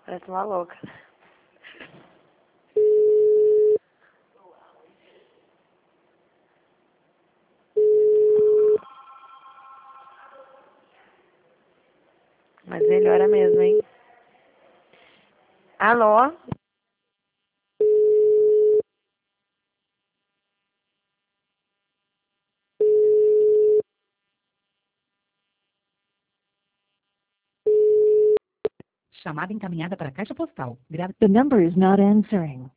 Parece uma louca. Mas melhora mesmo, hein? Alô? Chamada encaminhada para a caixa postal. The number is not answering.